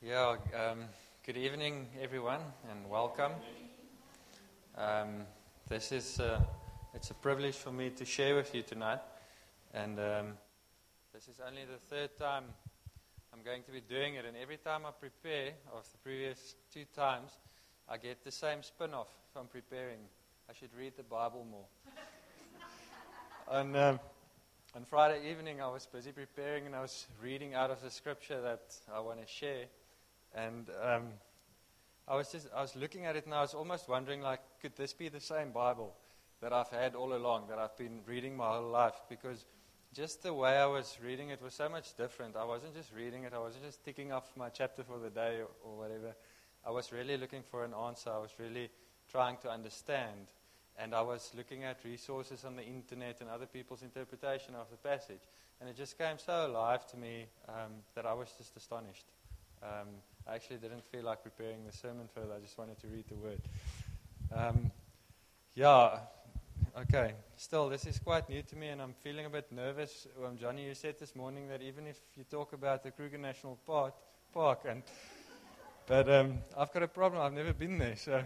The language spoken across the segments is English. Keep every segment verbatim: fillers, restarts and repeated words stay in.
Yeah, um, good evening, everyone, and welcome. Um, this is uh, it's a privilege for me to share with you tonight, and um, this is only the third time I'm going to be doing it. And every time I prepare, of the previous two times, I get the same spin-off from preparing. I should read the Bible more. on um, on Friday evening, I was busy preparing, and I was reading out of the scripture that I want to share. And um, I was just, I was looking at it and I was almost wondering, like, could this be the same Bible that I've had all along, that I've been reading my whole life? Because just the way I was reading it was so much different. I wasn't just reading it, I wasn't just ticking off my chapter for the day or, or whatever. I was really looking for an answer. I was really trying to understand. And I was looking at resources on the internet and other people's interpretation of the passage. And it just came so alive to me um, that I was just astonished. Um, I actually didn't feel like preparing the sermon further. I just wanted to read the word. Um, yeah, okay. Still, this is quite new to me, and I'm feeling a bit nervous. Um, Johnny, you said this morning that even if you talk about the Kruger National Park, park and but um, I've got a problem. I've never been there, so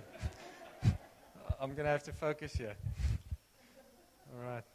I'm going to have to focus here. All right.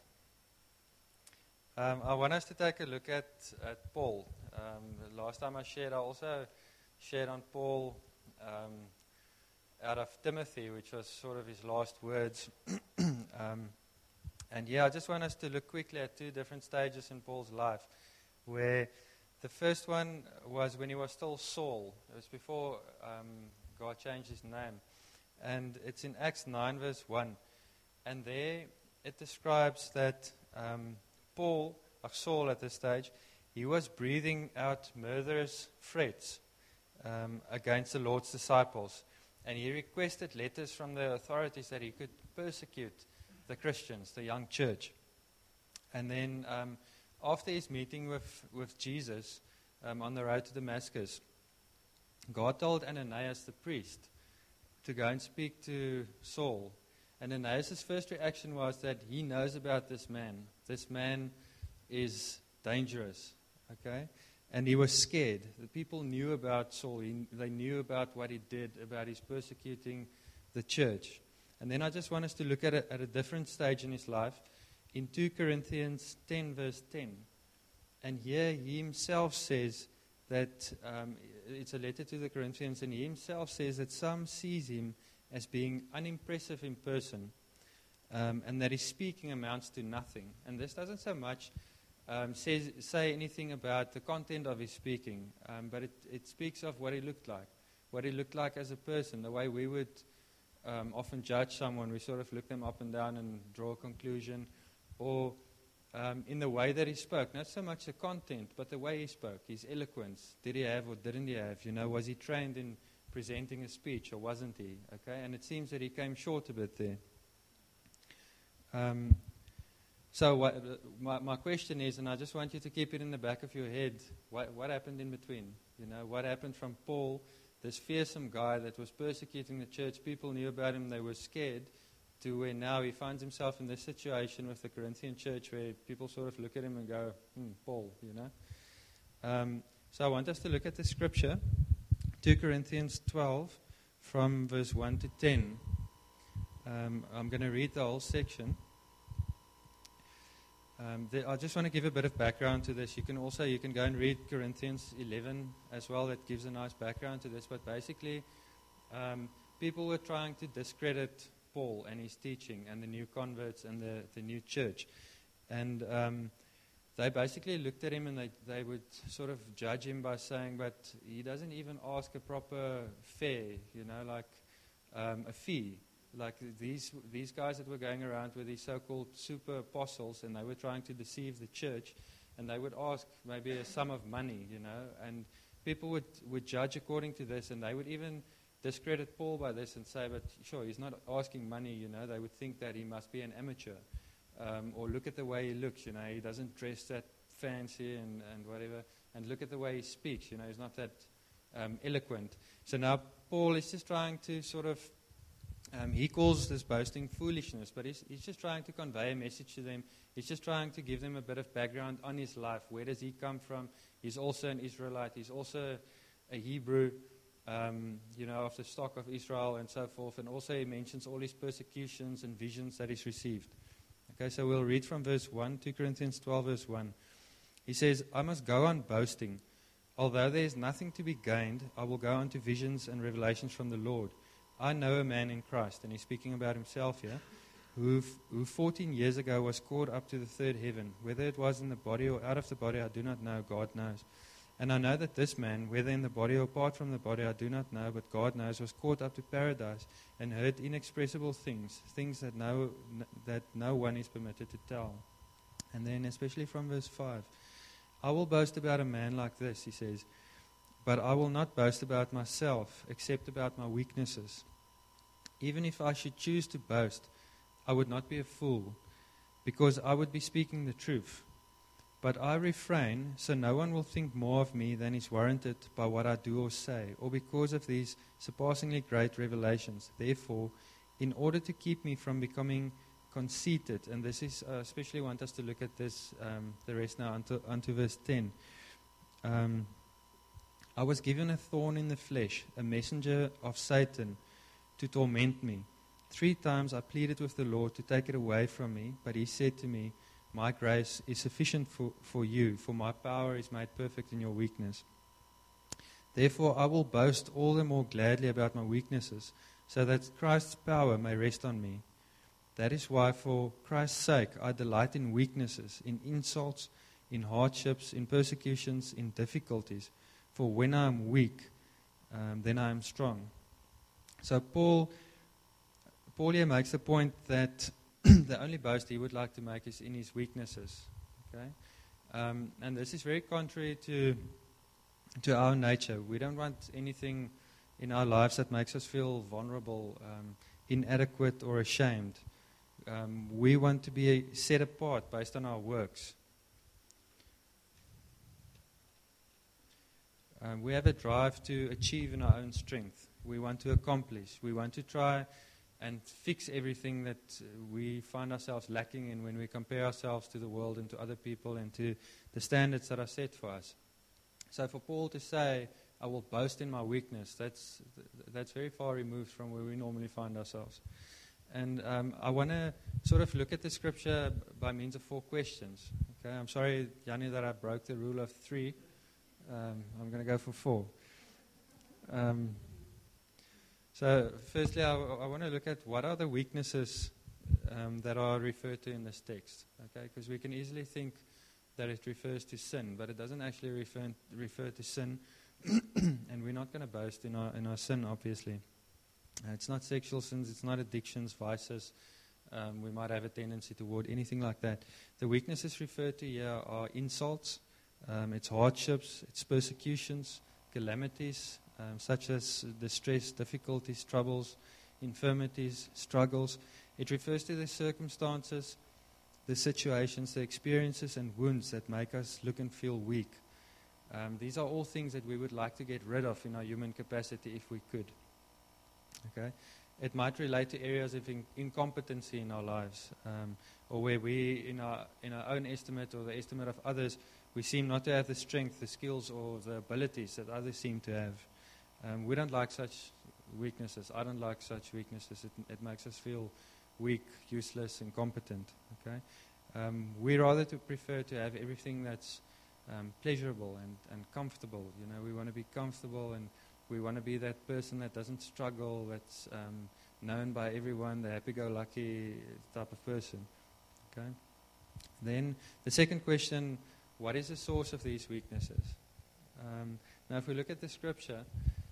Um, I want us to take a look at, at Paul. Um, the last time I shared, I also shared on Paul um, out of Timothy, which was sort of his last words. um, and yeah, I just want us to look quickly at two different stages in Paul's life, where the first one was when he was still Saul. It was before um, God changed his name. And it's in Acts nine, verse one. And there it describes that um, Paul, like Saul at this stage, he was breathing out murderous threats um, against the Lord's disciples. And he requested letters from the authorities that he could persecute the Christians, the young church. And then um, after his meeting with, with Jesus um, on the road to Damascus, God told Ananias the priest to go and speak to Saul. And Ananias' first reaction was that he knows about this man. This man is dangerous, okay? And he was scared. The people knew about Saul. He, they knew about what he did, about his persecuting the church. And then I just want us to look at it at a different stage in his life, in two Corinthians ten, verse ten. And here he himself says that, um, it's a letter to the Corinthians, and he himself says that some sees him as being unimpressive in person, um, and that his speaking amounts to nothing. And this doesn't so much um, says, say anything about the content of his speaking, um, but it, it speaks of what he looked like, what he looked like as a person, the way we would um, often judge someone. We sort of look them up and down and draw a conclusion, or um, in the way that he spoke, not so much the content, but the way he spoke, his eloquence. Did he have or didn't he have? You know, was he trained in presenting a speech, or wasn't he? Okay, and it seems that he came short a bit there. Um, so what, uh, my, my question is, and I just want you to keep it in the back of your head, what, what happened in between? You know, what happened from Paul, this fearsome guy that was persecuting the church? People knew about him, they were scared, to where now he finds himself in this situation with the Corinthian church where people sort of look at him and go, hmm, Paul, you know. Um, so I want us to look at the scripture, two Corinthians twelve, from verse one to ten. Um, I'm going to read the whole section. Um, the, I just want to give a bit of background to this. You can also, you can go and read Corinthians eleven as well. That gives a nice background to this. But basically, um, people were trying to discredit Paul and his teaching and the new converts and the, the new church. And um, they basically looked at him and they, they would sort of judge him by saying, but he doesn't even ask a proper fare, you know, like um, a fee. Like these these guys that were going around with these so-called super apostles, and they were trying to deceive the church, and they would ask maybe a sum of money, you know, and people would, would judge according to this, and they would even discredit Paul by this and say, but sure, he's not asking money, you know. They would think that he must be an amateur, um, or look at the way he looks, you know, he doesn't dress that fancy and, and whatever, and look at the way he speaks, you know, he's not that um, eloquent. So now Paul is just trying to sort of Um, he calls this boasting foolishness, but he's, he's just trying to convey a message to them. He's just trying to give them a bit of background on his life. Where does he come from? He's also an Israelite. He's also a Hebrew, um, you know, of the stock of Israel and so forth. And also he mentions all his persecutions and visions that he's received. Okay, so we'll read from verse one, Second Corinthians twelve, verse one. He says, I must go on boasting. Although there is nothing to be gained, I will go on to visions and revelations from the Lord. I know a man in Christ, and he's speaking about himself here, who, who fourteen years ago was caught up to the third heaven. Whether it was in the body or out of the body, I do not know. God knows. And I know that this man, whether in the body or apart from the body, I do not know, but God knows, was caught up to paradise and heard inexpressible things, things that no, that no one is permitted to tell. And then especially from verse five, I will boast about a man like this, he says, but I will not boast about myself, except about my weaknesses. Even if I should choose to boast, I would not be a fool, because I would be speaking the truth. But I refrain, so no one will think more of me than is warranted by what I do or say, or because of these surpassingly great revelations. Therefore, in order to keep me from becoming conceited, and this is, I uh, especially want us to look at this, um, the rest now, unto, unto verse ten. Um, I was given a thorn in the flesh, a messenger of Satan to torment me. Three times I pleaded with the Lord to take it away from me, but he said to me, my grace is sufficient for, for you, for my power is made perfect in your weakness. Therefore I will boast all the more gladly about my weaknesses, so that Christ's power may rest on me. That is why, for Christ's sake, I delight in weaknesses, in insults, in hardships, in persecutions, in difficulties. For when I am weak, um, then I am strong. So Paul, Paul here makes the point that the only boast he would like to make is in his weaknesses. Okay, um, and this is very contrary to to our nature. We don't want anything in our lives that makes us feel vulnerable, um, inadequate, or ashamed. Um, we want to be set apart based on our works. Um, we have a drive to achieve in our own strength. We want to accomplish. We want to try and fix everything that uh, we find ourselves lacking in when we compare ourselves to the world and to other people and to the standards that are set for us. So for Paul to say, I will boast in my weakness, that's that's very far removed from where we normally find ourselves. And um, I want to sort of look at the scripture by means of four questions. Okay, I'm sorry, Yanni, that I broke the rule of three. Um, I'm going to go for four. Um, so, firstly, I, I want to look at what are the weaknesses um, that are referred to in this text. Okay, because we can easily think that it refers to sin, but it doesn't actually refer refer to sin, and we're not going to boast in our in our sin, obviously. Uh, it's not sexual sins, it's not addictions, vices. Um, we might have a tendency toward anything like that. The weaknesses referred to here are insults, um, it's hardships, it's persecutions, calamities, um, such as distress, difficulties, troubles, infirmities, struggles. It refers to the circumstances, the situations, the experiences and wounds that make us look and feel weak. Um, these are all things that we would like to get rid of in our human capacity if we could. Okay, it might relate to areas of in- incompetency in our lives, um, or where we, in our in our own estimate or the estimate of others, we seem not to have the strength, the skills, or the abilities that others seem to have. Um, we don't like such weaknesses. I don't like such weaknesses. It, it makes us feel weak, useless, incompetent. Okay, um, we rather to prefer to have everything that's um, pleasurable and, and comfortable. You know, we want to be comfortable and we want to be that person that doesn't struggle, that's um, known by everyone, the happy-go-lucky type of person. Okay. Then the second question, what is the source of these weaknesses? Um, now if we look at the scripture,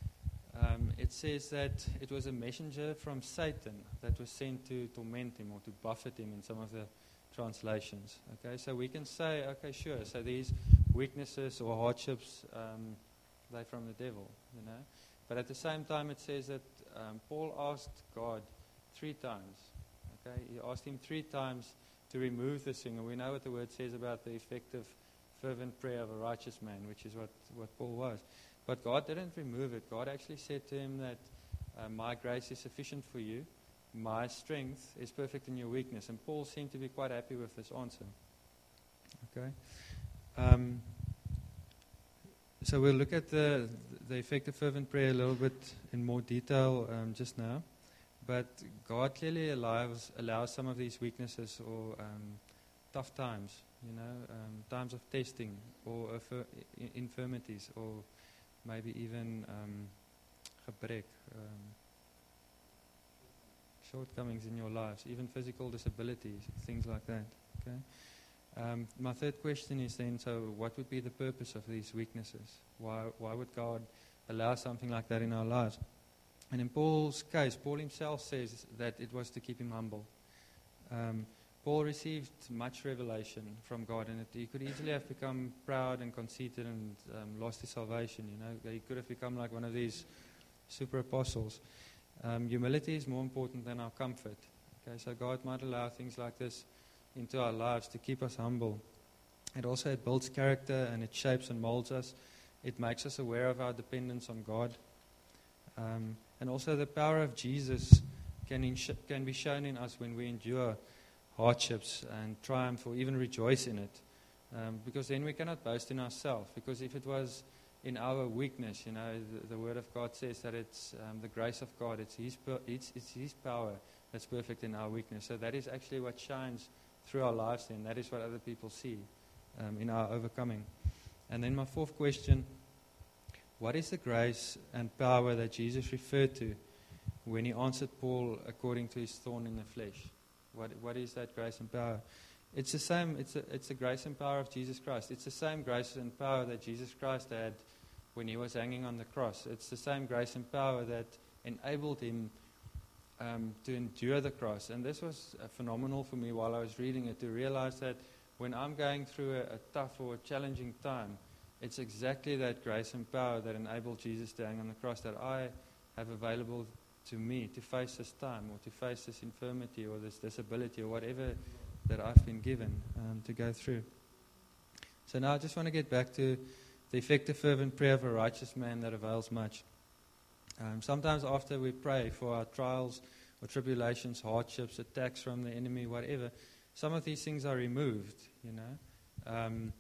um, it says that it was a messenger from Satan that was sent to torment him or to buffet him in some of the translations. Okay, so we can say, okay, sure, so these weaknesses or hardships, um, they're from the devil, you know. But at the same time, it says that um, Paul asked God three times. Okay, he asked him three times to remove this thing, and we know what the word says about the effective, fervent prayer of a righteous man, which is what, what Paul was. But God didn't remove it. God actually said to him that uh, my grace is sufficient for you. My strength is perfect in your weakness. And Paul seemed to be quite happy with this answer. Okay. Um, So we'll look at the the effective fervent prayer a little bit in more detail um, just now. But God clearly allows, allows some of these weaknesses or um, tough times, you know, um, times of testing or affir- I- infirmities or maybe even um, gebrek, um, shortcomings in your lives, even physical disabilities, things like that. Okay. Um, my third question is then, so what would be the purpose of these weaknesses? Why, why would God allow something like that in our lives? And in Paul's case, Paul himself says that it was to keep him humble. Um, Paul received much revelation from God, and it, he could easily have become proud and conceited and um, lost his salvation. You know, he could have become like one of these super apostles. Um, humility is more important than our comfort. Okay, so God might allow things like this into our lives to keep us humble. It also it builds character and it shapes and molds us. It makes us aware of our dependence on God. Um, and also the power of Jesus can, in- can be shown in us when we endure hardships and triumph or even rejoice in it. Um, because then we cannot boast in ourselves. Because if it was in our weakness, you know, the, the Word of God says that it's um, the grace of God, it's his, per- it's, it's His power that's perfect in our weakness. So that is actually what shines through our lives then. That is what other people see um, in our overcoming. And then my fourth question, what is the grace and power that Jesus referred to when he answered Paul according to his thorn in the flesh? What, what is that grace and power? It's the same, it's a, it's the grace and power of Jesus Christ. It's the same grace and power that Jesus Christ had when he was hanging on the cross. It's the same grace and power that enabled him um, to endure the cross. And this was uh, phenomenal for me while I was reading it, to realize that when I'm going through a, a tough or a challenging time, it's exactly that grace and power that enabled Jesus to hang on the cross that I have available to me to face this time or to face this infirmity or this disability or whatever that I've been given um, to go through. So now I just want to get back to the effective fervent prayer of a righteous man that avails much. Um, sometimes after we pray for our trials or tribulations, hardships, attacks from the enemy, whatever, some of these things are removed, you know. Um,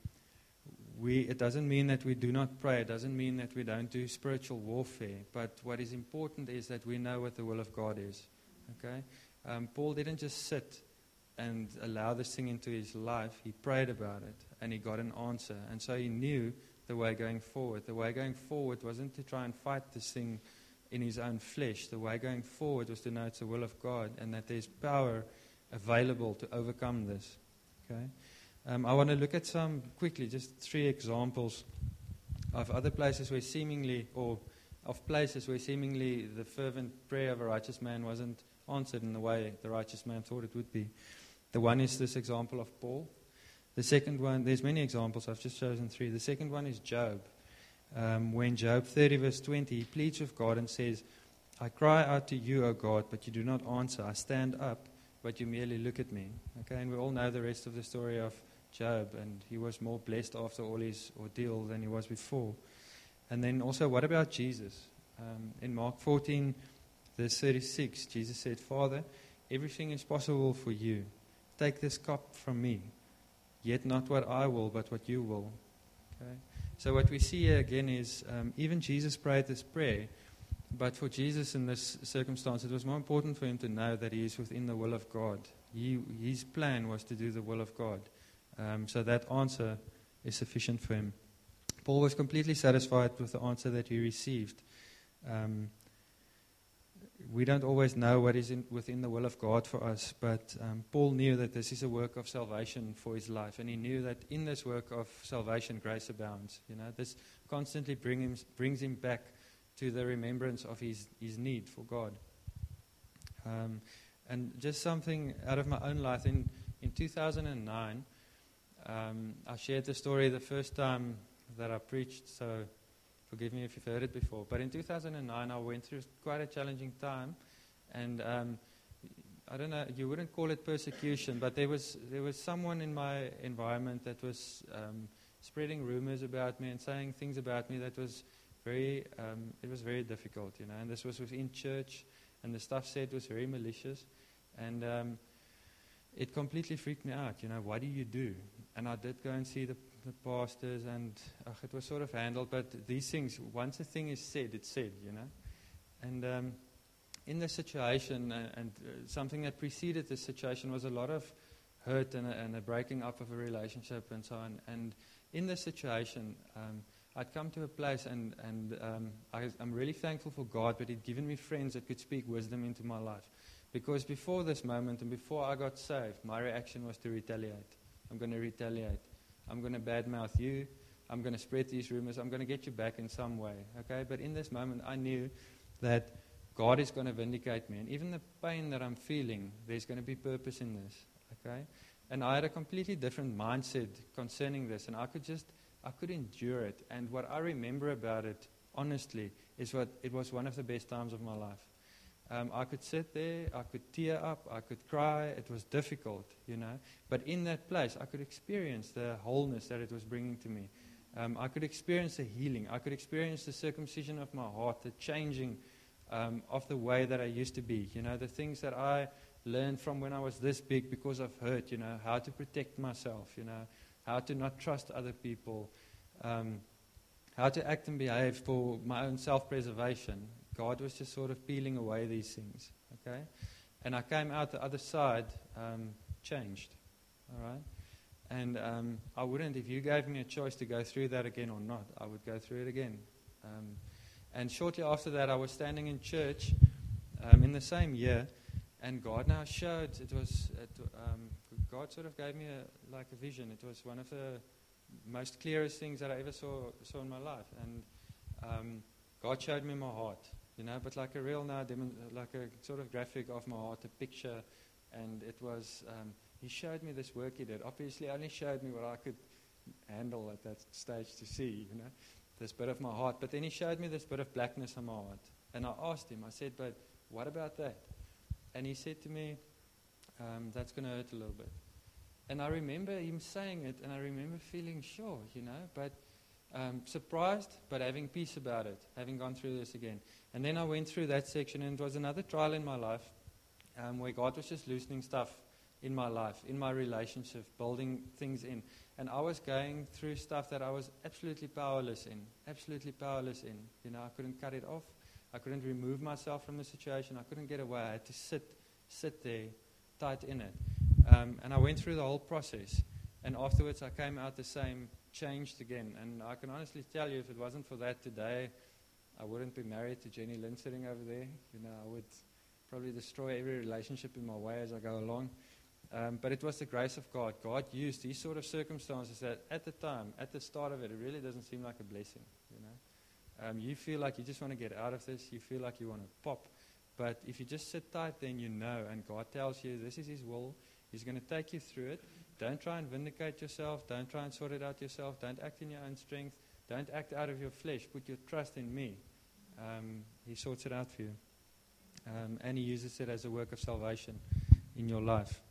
we, it doesn't mean that we do not pray. It doesn't mean that we don't do spiritual warfare. But what is important is that we know what the will of God is. Okay? Um, Paul didn't just sit and allow this thing into his life. He prayed about it, and he got an answer. And so he knew the way going forward. The way going forward wasn't to try and fight this thing in his own flesh. The way going forward was to know it's the will of God and that there's power available to overcome this. Okay? Um, I want to look at some, quickly, just three examples of other places where seemingly, or of places where seemingly the fervent prayer of a righteous man wasn't answered in the way the righteous man thought it would be. The one is this example of Paul. The second one, there's many examples, I've just chosen three. The second one is Job. Um, when Job thirty verse twenty, he pleads with God and says, I cry out to you, O God, but you do not answer. I stand up, but you merely look at me. Okay, and we all know the rest of the story of Job, and he was more blessed after all his ordeal than he was before. And then also, what about Jesus? Um, in Mark fourteen, verse thirty-six, Jesus said, Father, everything is possible for you. Take this cup from me. Yet not what I will, but what you will. Okay. So what we see here again is um, even Jesus prayed this prayer, but for Jesus in this circumstance, it was more important for him to know that he is within the will of God. He, his plan was to do the will of God. Um, so that answer is sufficient for him. Paul was completely satisfied with the answer that he received. Um, we don't always know what is in, within the will of God for us, but um, Paul knew that this is a work of salvation for his life, and he knew that in this work of salvation, grace abounds. You know, this constantly bring him, brings him back to the remembrance of his, his need for God. Um, and just something out of my own life, in, in two thousand nine, um, I shared the story the first time that I preached, so forgive me if you've heard it before. But in two thousand nine, I went through quite a challenging time. And um, I don't know, you wouldn't call it persecution, but there was there was someone in my environment that was um, spreading rumors about me and saying things about me that was very, um, it was very difficult, you know. And this was within church, and the stuff said was very malicious. And um, it completely freaked me out, you know. What do you do? And I did go and see the the pastors, and uh, it was sort of handled. But these things, once a thing is said, it's said, you know. And um, in this situation, uh, and uh, something that preceded this situation was a lot of hurt and a, and a breaking up of a relationship and so on. And in this situation, um, I'd come to a place, and, and um, I, I'm really thankful for God, but He'd given me friends that could speak wisdom into my life. Because before this moment and before I got saved, my reaction was to retaliate. I'm going to retaliate. I'm going to badmouth you. I'm going to spread these rumors. I'm going to get you back in some way. Okay? But in this moment, I knew that God is going to vindicate me. And even the pain that I'm feeling, there's going to be purpose in this. Okay? And I had a completely different mindset concerning this. And I could just, I could endure it. And what I remember about it, honestly, is what it was one of the best times of my life. Um, I could sit there, I could tear up, I could cry. It was difficult, you know. But in that place, I could experience the wholeness that it was bringing to me. Um, I could experience the healing. I could experience the circumcision of my heart, the changing um, of the way that I used to be. You know, the things that I learned from when I was this big because of hurt, you know, how to protect myself, you know, how to not trust other people, um, how to act and behave for my own self-preservation. God was just sort of peeling away these things, okay? And I came out the other side um, changed, all right? And um, I wouldn't, if you gave me a choice to go through that again or not, I would go through it again. Um, and shortly after that, I was standing in church um, in the same year, and God now showed, it was, it, um, God sort of gave me a, like a vision. It was one of the most clearest things that I ever saw, saw in my life. And um, God showed me my heart. You know, but like a real now, like a sort of graphic of my heart, a picture, and it was, um, he showed me this work he did. Obviously, only showed me what I could handle at that stage to see, you know, this bit of my heart. But then he showed me this bit of blackness on my heart. And I asked him, I said, but what about that? And he said to me, um, that's going to hurt a little bit. And I remember him saying it, and I remember feeling sure, you know, but um, surprised, but having peace about it, having gone through this again. And then I went through that section, and it was another trial in my life um, where God was just loosening stuff in my life, in my relationship, building things in. And I was going through stuff that I was absolutely powerless in, absolutely powerless in. You know, I couldn't cut it off. I couldn't remove myself from the situation. I couldn't get away. I had to sit, sit there, tight in it. Um, and I went through the whole process. And afterwards, I came out the same, changed again. And I can honestly tell you, if it wasn't for that today, I wouldn't be married to Jenny Lynn sitting over there. You know, I would probably destroy every relationship in my way as I go along. Um, but it was the grace of God. God used these sort of circumstances that at the time, at the start of it, it really doesn't seem like a blessing. You know, um, you feel like you just want to get out of this. You feel like you want to pop. But if you just sit tight, then you know. And God tells you this is His will. He's going to take you through it. Don't try and vindicate yourself. Don't try and sort it out yourself. Don't act in your own strength. Don't act out of your flesh. Put your trust in me. Um, he sorts it out for you. Um, and He uses it as a work of salvation in your life.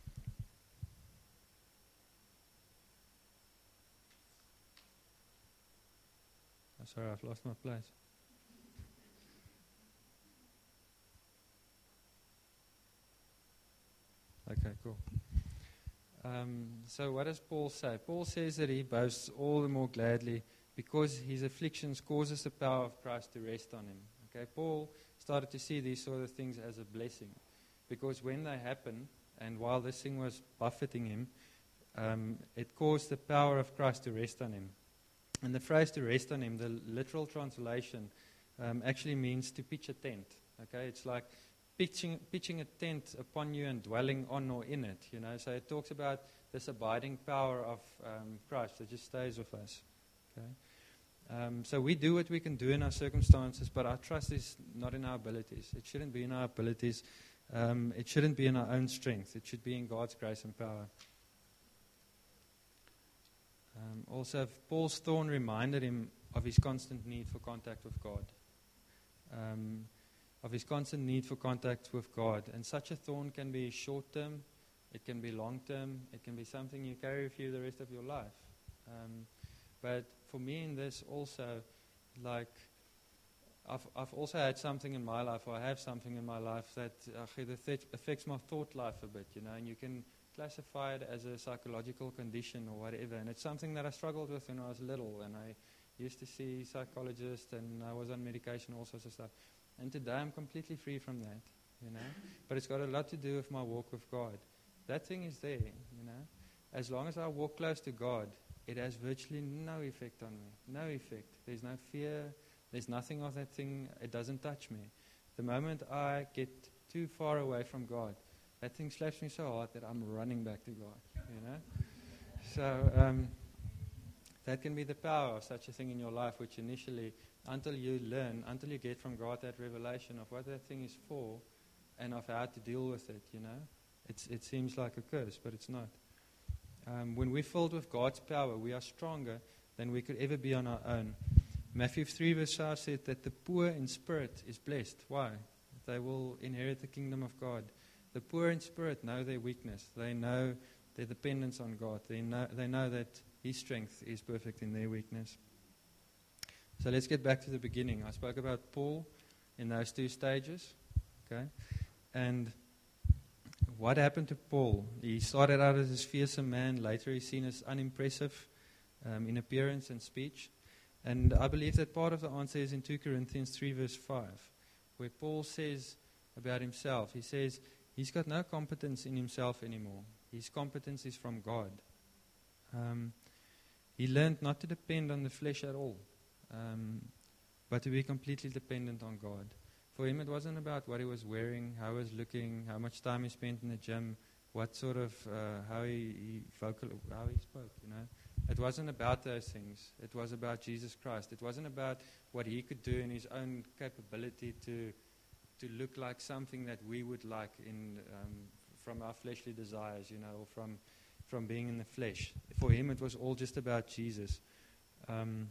Oh, sorry, I've lost my place. Okay, cool. Um, so what does Paul say? Paul says that he boasts all the more gladly because his afflictions causes the power of Christ to rest on him. Okay, Paul started to see these sort of things as a blessing because when they happen, and while this thing was buffeting him, um, it caused the power of Christ to rest on him. And the phrase to rest on him, the literal translation, um, actually means to pitch a tent. Okay, it's like pitching, pitching a tent upon you and dwelling on or in it. You know, so it talks about this abiding power of um, Christ that just stays with us. Okay, um, so we do what we can do in our circumstances, but our trust is not in our abilities. It shouldn't be in our abilities. Um, it shouldn't be in our own strength. It should be in God's grace and power. Um, also, Paul's thorn reminded him of his constant need for contact with God. Um, of his constant need for contact with God. And such a thorn can be short-term, it can be long-term, it can be something you carry with you the rest of your life. Um, but for me in this also, like, I've, I've also had something in my life, or I have something in my life that uh, that affects my thought life a bit, you know, and you can classify it as a psychological condition or whatever. And it's something that I struggled with when I was little, and I used to see psychologists, and I was on medication, all sorts of stuff. And today I'm completely free from that, you know. But it's got a lot to do with my walk with God. That thing is there, you know. As long as I walk close to God, it has virtually no effect on me. No effect. There's no fear. There's nothing of that thing. It doesn't touch me. The moment I get too far away from God, that thing slaps me so hard that I'm running back to God, you know. So um, that can be the power of such a thing in your life, which initially, until you learn, until you get from God that revelation of what that thing is for and of how to deal with it, you know, it's, it seems like a curse, but it's not. Um, when we're filled with God's power, we are stronger than we could ever be on our own. Matthew three verse five said that the poor in spirit is blessed. Why? They will inherit the kingdom of God. The poor in spirit know their weakness. They know their dependence on God. They know, they know that His strength is perfect in their weakness. So let's get back to the beginning. I spoke about Paul in those two stages. Okay? And what happened to Paul? He started out as this fearsome man. Later he's seen as unimpressive um, in appearance and speech. And I believe that part of the answer is in two Corinthians three verse five, where Paul says about himself, he says, he's got no competence in himself anymore. His competence is from God. Um, he learned not to depend on the flesh at all, um, but to be completely dependent on God. For him, it wasn't about what he was wearing, how he was looking, how much time he spent in the gym, what sort of, uh, how he, he vocal, how he spoke, you know. It wasn't about those things. It was about Jesus Christ. It wasn't about what he could do in his own capability to to look like something that we would like in um, from our fleshly desires, you know, or from from being in the flesh. For him, it was all just about Jesus. Um,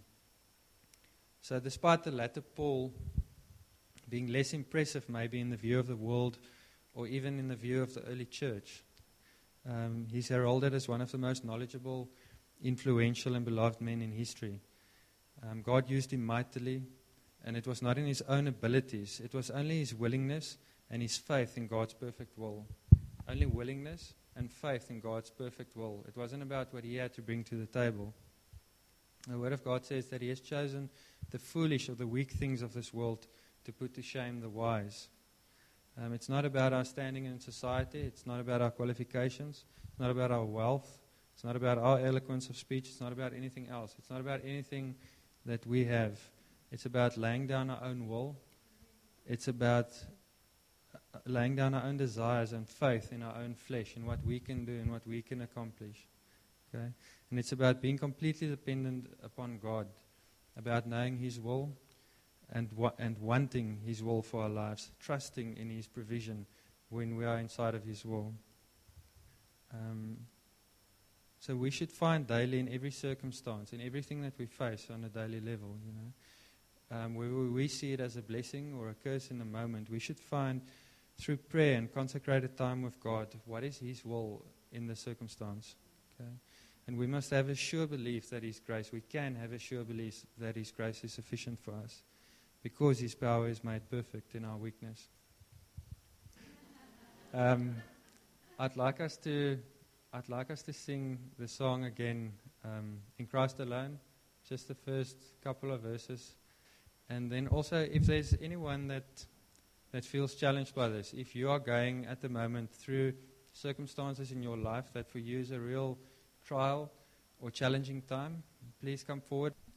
so despite the latter Paul being less impressive maybe in the view of the world or even in the view of the early church, um, he's heralded as one of the most knowledgeable, influential and beloved men in history. Um, God used him mightily, and it was not in his own abilities. It was only his willingness and his faith in God's perfect will. Only willingness and faith in God's perfect will. It wasn't about what he had to bring to the table. The Word of God says that he has chosen the foolish or the weak things of this world to put to shame the wise. Um, it's not about our standing in society. It's not about our qualifications. It's not about our wealth. It's not about our eloquence of speech. It's not about anything else. It's not about anything that we have. It's about laying down our own will. It's about laying down our own desires and faith in our own flesh, in what we can do and what we can accomplish. Okay? And it's about being completely dependent upon God, about knowing His will and wa- and wanting His will for our lives, trusting in His provision when we are inside of His will. Um, so we should find daily in every circumstance, in everything that we face on a daily level, you know, Um, where we see it as a blessing or a curse in the moment, we should find through prayer and consecrated time with God what is His will in the circumstance. Okay? And we must have a sure belief that His grace, we can have a sure belief that His grace is sufficient for us because His power is made perfect in our weakness. Um, I'd like us to, I'd like us to sing the song again, um, In Christ Alone, just the first couple of verses. And then also, if there's anyone that that feels challenged by this, if you are going at the moment through circumstances in your life that for you is a real trial or challenging time, please come forward.